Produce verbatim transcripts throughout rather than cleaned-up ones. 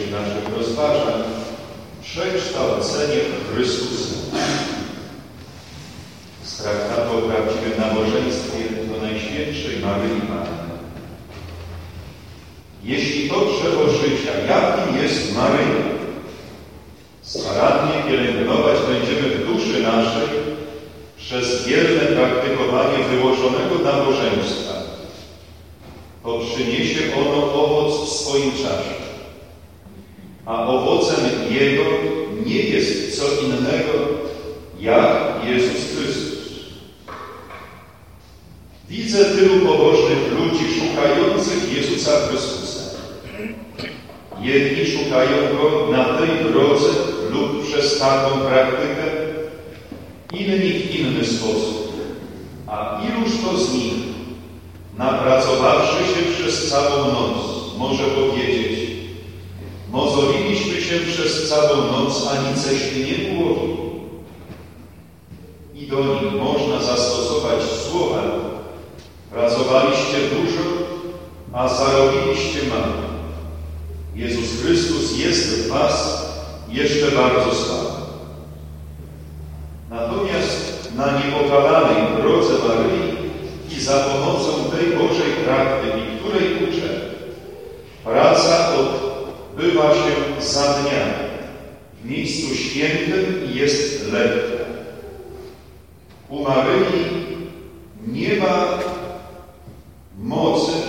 dzisiejszych naszych rozważań przekształcenie Chrystusa. Z traktatu o prawdziwym nabożeństwie do Najświętszej Maryi Panny. Jeśli to drzewo życia, jakim jest Maryja, starannie pielęgnować będziemy w duszy naszej przez wierne praktykowanie wyłożonego nabożeństwa, to przyniesie ono owoc w swoim czasie. A owocem Jego nie jest co innego, jak Jezus Chrystus. Widzę tylu pobożnych ludzi szukających Jezusa Chrystusa. Jedni szukają Go na tej drodze lub przez taką praktykę, inni w inny sposób. A iluż to z nich, napracowawszy się przez całą noc, może powiedzieć: mozoliliśmy się przez całą noc, a niceśmy nie ułowili. I do nich można zastosować słowa: pracowaliście dużo, a zarobiliście mało. Jezus Chrystus jest w was jeszcze bardzo słaby. Natomiast na niepokalanej drodze Maryi i za pomocą tej Bożej praktyki, której uczę, praca odbywa się za dnia w miejscu świętym i jest lekka. U Maryi nie ma mocy,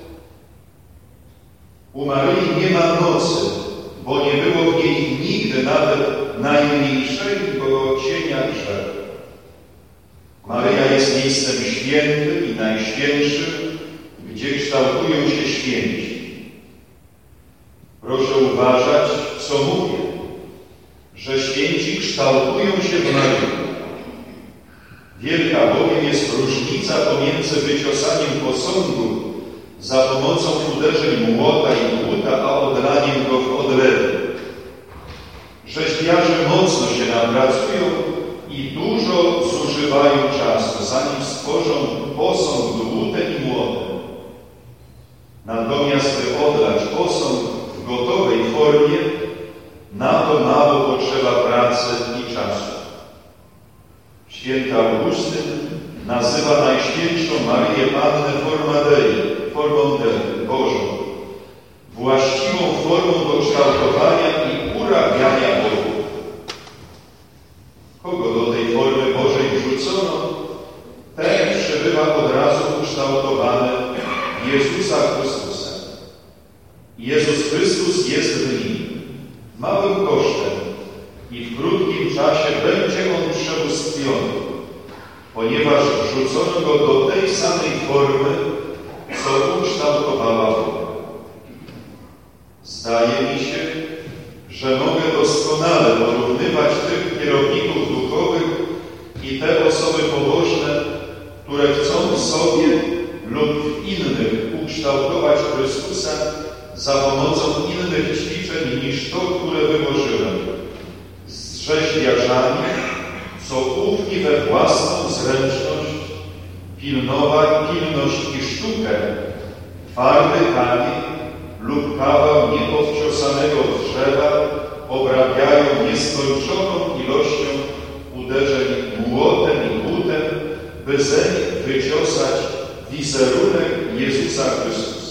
u Maryi nie ma nocy, bo nie było w niej nigdy nawet najmniejszego cienia grzechu. Maryja jest miejscem świętym i najświętszym, gdzie kształtują się święci. Proszę uważać, co mówię, że święci kształtują się w Maryi. Wielka bowiem jest różnica pomiędzy wyciosaniem posągu za pomocą uderzeń młota i dłuta, a odlaniem go w odlewie. Rzeźbiarze mocno się napracują i dużo zużywają czasu, zanim stworzą posąg dłutem i młotem. Natomiast by odlać posąg w gotowej formie, na to mało potrzeba pracy i czasu. Święty Augustyn nazywa Najświętszą Maryję Pannę forma Dei, formą Dei, Bożą, właściwą formą do kształtowania i urabiania bogów. Kogo do tej formy Bożej wrzucono, ten przebywa od razu ukształtowany w Jezusa Chrystusa. Jezus Chrystus jest w nim, małym kosztem, i w krótkim czasie będzie on przebóstwiony, ponieważ wrzucono go do tej samej formy, co ukształtowała Boga. Zdaje mi się, że mogę doskonale porównywać tych kierowników duchowych i te osoby pobożne, które chcą sobie lub w innych ukształtować Chrystusa za pomocą innych ćwiczeń niż to, które wyłożyłem, z rzeźbiarzami, co ówni we własną zręczność, pilnować, pilność i sztukę, twardy kamień lub kawał niepowciosanego drzewa obrabiają nieskończoną ilością uderzeń młotem i butem, by zeń wyciosać wizerunek Jezusa Chrystusa.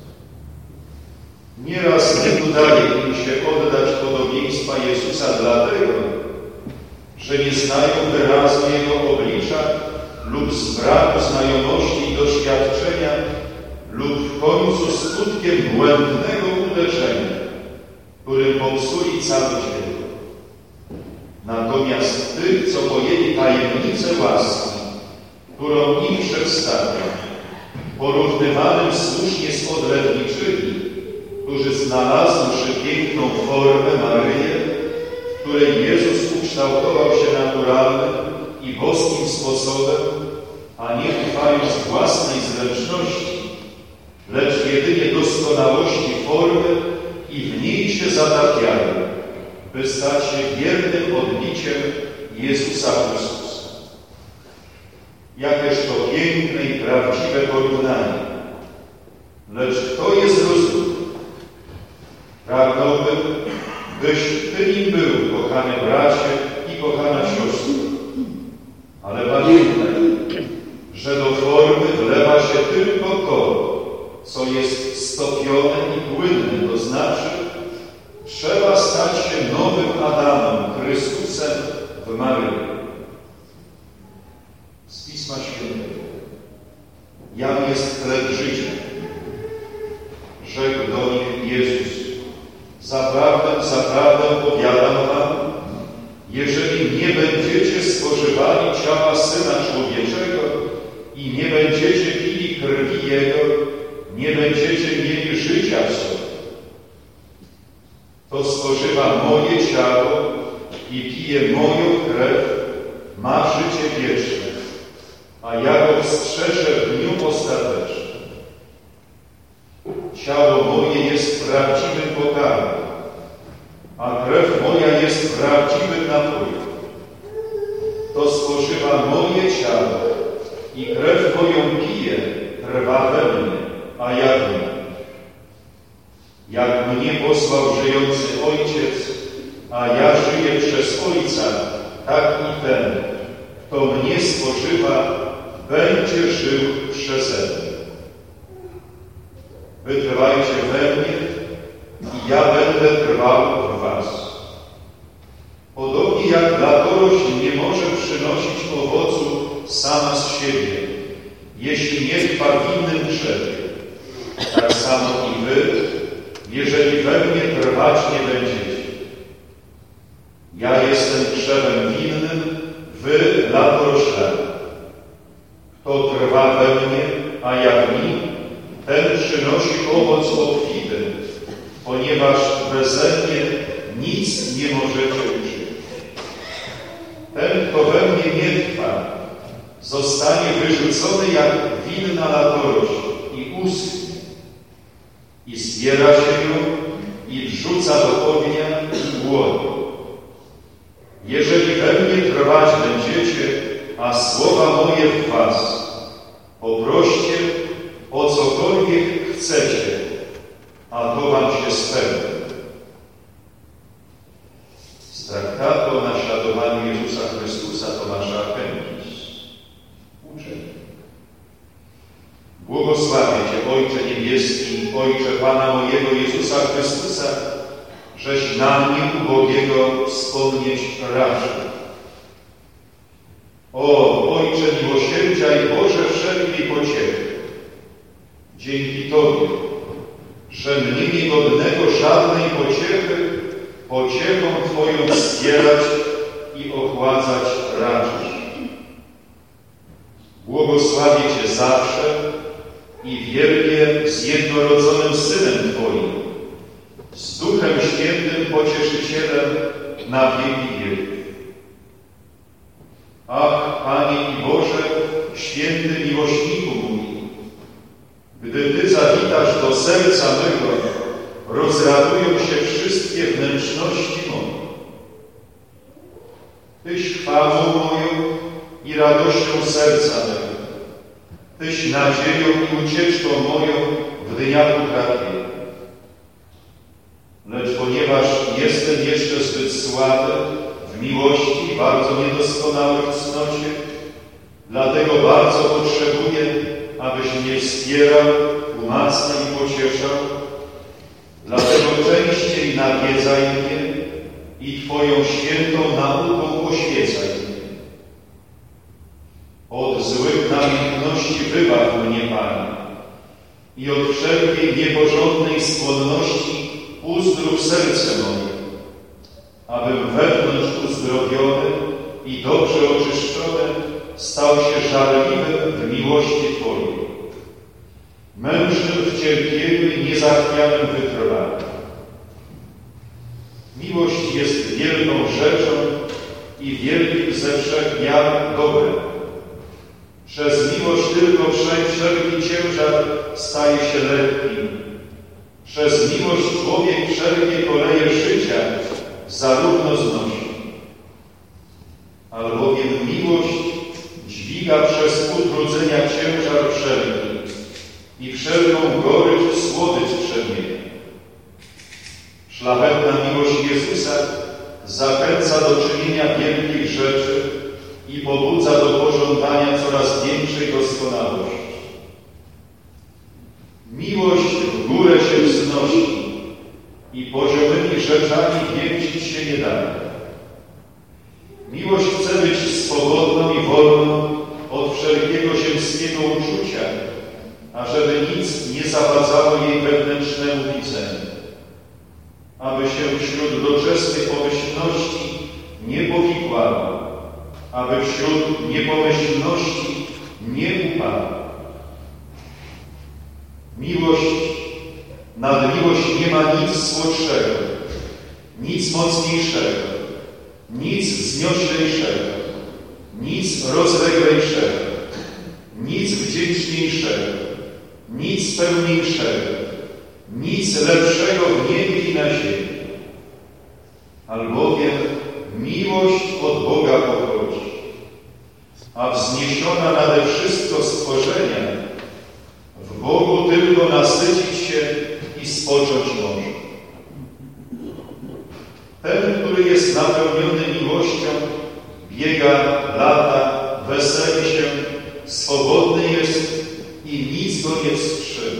Nieraz nie udaje im się oddać podobieństwa Jezusa dlatego, że nie znają wyrazu Jego oblicza lub z braku znajomości i doświadczenia lub w końcu skutkiem błędnego uderzenia, którym popsuli cały dzień. Natomiast tych, co pojęli tajemnicę łaski, którą im przedstawia, porównywanym słusznie z odlewniczymi, którzy znalazłszy piękną formę Maryję, w której Jezus ukształtował się naturalnym i boskim sposobem, a nie ufając własnej zręczności, lecz jedynie doskonałości formy i w niej się zatapiają, by stać się wiernym odbiciem Jezusa Chrystusa. Jakież to piękne i prawdziwe porównanie. Lecz kto je zrozumie? Pragnąłbym, byś Ty nim był, kochany bracie i kochana siostro. Ale pamiętaj, że do formy wlewa się tylko to, co jest stopione i płynne, to znaczy trzeba stać się nowym Adamem, Chrystusem w Maryi. Z Pisma Świętego. Jam jest chleb życia. Rzekł do nich Jezus: Zaprawdę, zaprawdę powiadam wam, jeżeli nie będziecie spożywali ciała Syna Człowieczego i nie będziecie pili krwi Jego, nie będziecie mieli życia w sobie. To spożywa moje ciało i pije moją krew, ma życie wieczne, a ja go wstrzeżę w dniu ostatecznym. Ciało moje jest prawdziwym pokarmem, a krew moja jest prawdziwym napojem. To spożywa moje ciało i krew moją pije, trwa we mnie, a ja w nim. Jak mnie posłał żyjący Ojciec, a ja żyję przez Ojca, tak i ten, kto mnie spożywa, będzie żył przeze mnie. Wytrwajcie we mnie i ja będę trwał w was. Podobnie jak latorośl nie może przynosić owocu sama z siebie, jeśli nie trwa w innym drzewie, tak samo i wy, jeżeli we mnie trwać nie będziecie. Ja jestem drzewem winnym, wy latoroślami. Kto trwa we mnie, a ja w nim, ten przynosi owoc obfity, ponieważ beze mnie nic nie możecie uczynić. Ten, kto we mnie nie trwa, zostanie wyrzucony jak winna latorośl i uschnie. I zbiera się ją i wrzuca do ognia i płonie. Jeżeli we mnie trwać będziecie, a słowa moje w was, poproście o cokolwiek chcecie, a to wam się spełni. Z traktatu o naśladowaniu Jezusa Chrystusa Tomasza a Kempis. Uczeń. Błogosławię Cię, Ojcze Niebieski, Ojcze Pana mojego Jezusa Chrystusa, żeś na mnie ubogiego wspomnieć raczył. O Ojcze miłosierdzia i Boże wszelkiej pociechy, dzięki Tobie, że mnie niegodnego żadnej pociechy, pociechą Twoją wspierać i ochładzać raczysz. Błogosławię Cię zawsze i wielbię z jednorodzonym Synem Twoim, z Duchem Świętym Pocieszycielem na wieki wieków. Ach, Panie i Boże, święty miłośniku mój, gdy Ty zawitasz do serca mego, rozradują się wszystkie wnętrzności moje. Tyś chwałą moją i radością serca mego, Tyś nadzieją i ucieczką moją w dniach utrapienia. Lecz ponieważ jestem jeszcze zbyt słaby w miłości, bardzo niedoskonały w cnocie, dlatego bardzo potrzebuję, abyś mnie wspierał, umacniał i pocieszał. Dlatego częściej nawiedzaj mnie i Twoją świętą nauką oświecaj mnie. Od złych namiętności wybaw mnie, Panie, i od wszelkiej nieporządnej skłonności uzdrów serce moje, abym wewnątrz uzdrowiony i dobrze oczyszczony stał się żarliwym w miłości Twojej, mężnym w cierpieniu i niezachwianym wytrwaniu. Miłość jest wielką rzeczą i wielkim ze wszech miar dobrem. Przez miłość tylko wszelki ciężar staje się lekkim. Przez miłość człowiek wszelkie koleje życia zarówno znosi. Albowiem miłość dźwiga przez utrudzenia ciężar wszelki i wszelką gorycz słodycz przemienia. Szlachetna miłość Jezusa zachęca do czynienia wielkich rzeczy i pobudza do pożądania coraz większej doskonałości. Miłość w górę się wznosi i poziomymi rzeczami więzić się nie da. Miłość chce być swobodną i wolną od wszelkiego ziemskiego uczucia, ażeby nic nie zawadzało jej wewnętrznemu widzeniu, aby się wśród doczesnych pomyślności nie powikłała, aby wśród niepomyślności nie upadła. Miłość, nad miłość nie ma nic słodszego, nic mocniejszego, nic wznioślejszego, nic rozleglejszego, nic wdzięczniejszego, nic pełniejszego, nic lepszego w niebie i na ziemi. Albowiem miłość od Boga pochodzi, a wzniesiona nade wszystko stworzenia w Bogu tylko nasycić się i spocząć może. Ten, który jest napełniony miłością, biega, lata, weseli się, swobodny jest i nic go nie wstrzyma.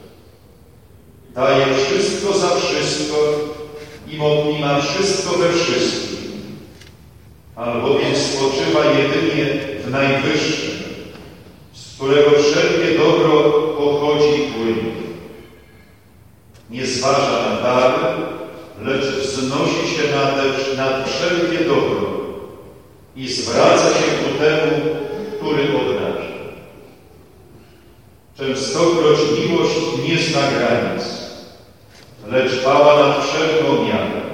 Daje wszystko za wszystko i ma wszystko we wszystkim, albowiem spoczywa jedynie w Najwyższym, z którego wszelkie dobro pochodzi i płynie. Nie zważa na dary, lecz wznosi się nad, nad wszelkie dobro i zwraca się ku temu, który obdarza. Częstokroć miłość nie zna granic, lecz pała nad wszelką miarę.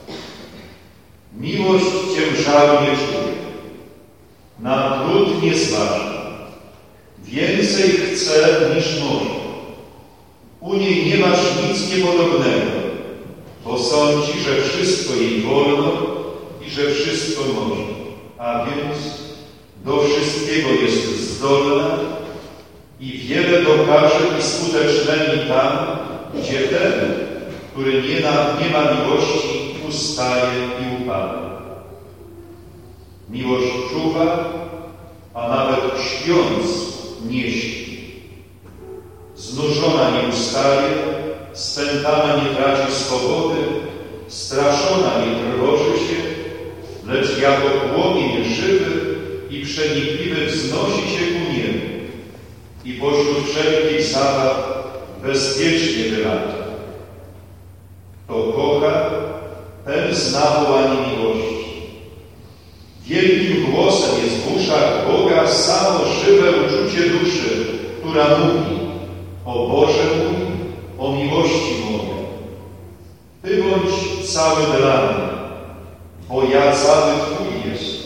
Miłość ciężaru nie czuje, na trud nie zważa, więcej chce niż może. U niej nie masz nic niepodobnego, bo sądzi, że wszystko jej wolno i że wszystko może, a więc do wszystkiego jest zdolna i wiele dokaże i skutecznymi tam, gdzie ten, który nie, na, nie ma miłości, ustaje i upada. Miłość czuwa, a nawet śpiąc nie śpi. Znużona nie ustaje, spętana nie traci swobody, straszona nie trwoży się, lecz jako płomień żywy i przenikliwy wznosi się ku niebu i pośród wszelkich zabaw bezpiecznie wylata. Kto kocha, ten zna wołanie miłości. Wielkim głosem jest w uszach Boga samo żywe uczucie duszy, która mówi: o Boże mój, o miłości mojej. Ty bądź cały dla mnie, bo ja cały Twój jestem.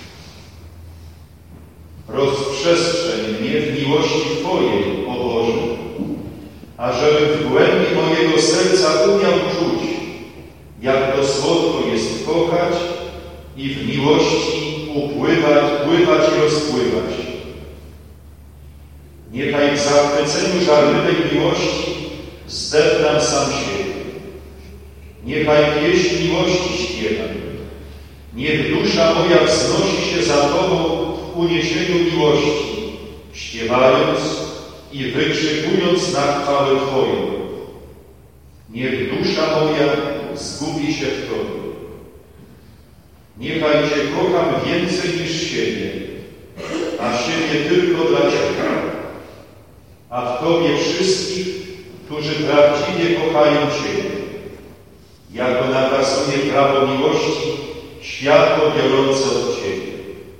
Rozprzestrzeń mnie w miłości Twojej, o Boże, ażebym w głębi mojego serca umiał czuć, jak to słodko jest kochać i w miłości upływać, pływać i rozpływać. Niechaj w zachwyceniu żarliwej miłości zdepnam sam siebie. Niechaj pieśń miłości śpiewam. Niech dusza moja wznosi się za Tobą w uniesieniu miłości, śpiewając i wykrzykując na chwałę Twoją. Niech dusza moja zgubi się w Tobie. Niechaj Cię kocham więcej niż siebie, a siebie tylko dla Ciebie, a w Tobie wszystkich, którzy prawdziwie kochają Ciebie, jako nakazuje prawo miłości, światło biorące od Ciebie.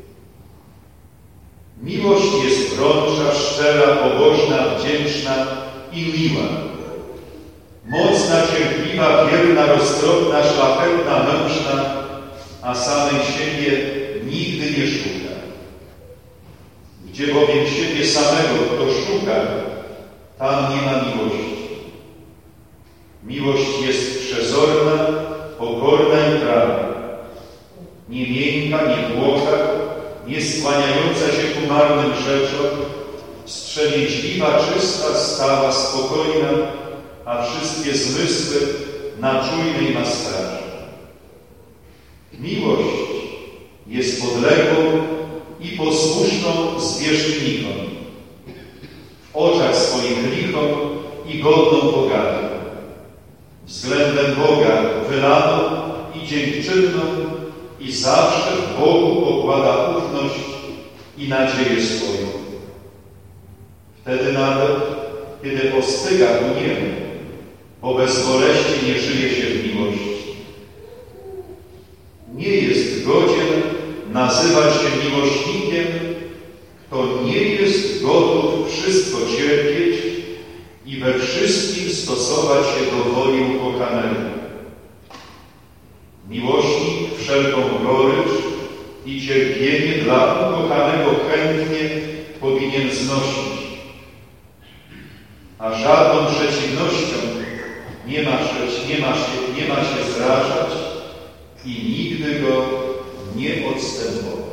Miłość jest wrącza, szczera, pobożna, wdzięczna i miła. Mocna, cierpliwa, wierna, roztropna, szlachetna, mężna, a samej siebie nigdy nie szuka. Gdzie bowiem siebie samego kto szuka, tam nie ma miłości. Miłość jest przezorna, pokorna i prawa. Nie miękka, nie błoga, nie skłaniająca się ku marnym rzeczom, wstrzemięźliwa, czysta, stała, spokojna, a wszystkie zmysły na czujnej ma straży. Miłość jest podległą i posłuszną zwierzchnikom, w oczach swoich lichą i godną pogardy, względem Boga wylaną i dziękczynną i zawsze w Bogu pokłada ufność i nadzieję swoją. Wtedy nawet, kiedy postyga gniewu, bo bez boleści nie żyje się w miłości. Nie jest godzien nazywać się miłośnikiem, kto nie jest gotów wszystko cierpieć i we wszystkim stosować się do woli ukochanego. Miłośnik wszelką gorycz i cierpienie dla ukochanego chętnie powinien znosić, a żadną przeciwnością nie ma, nie ma, się, nie ma się zrażać i nigdy go nie odstępować.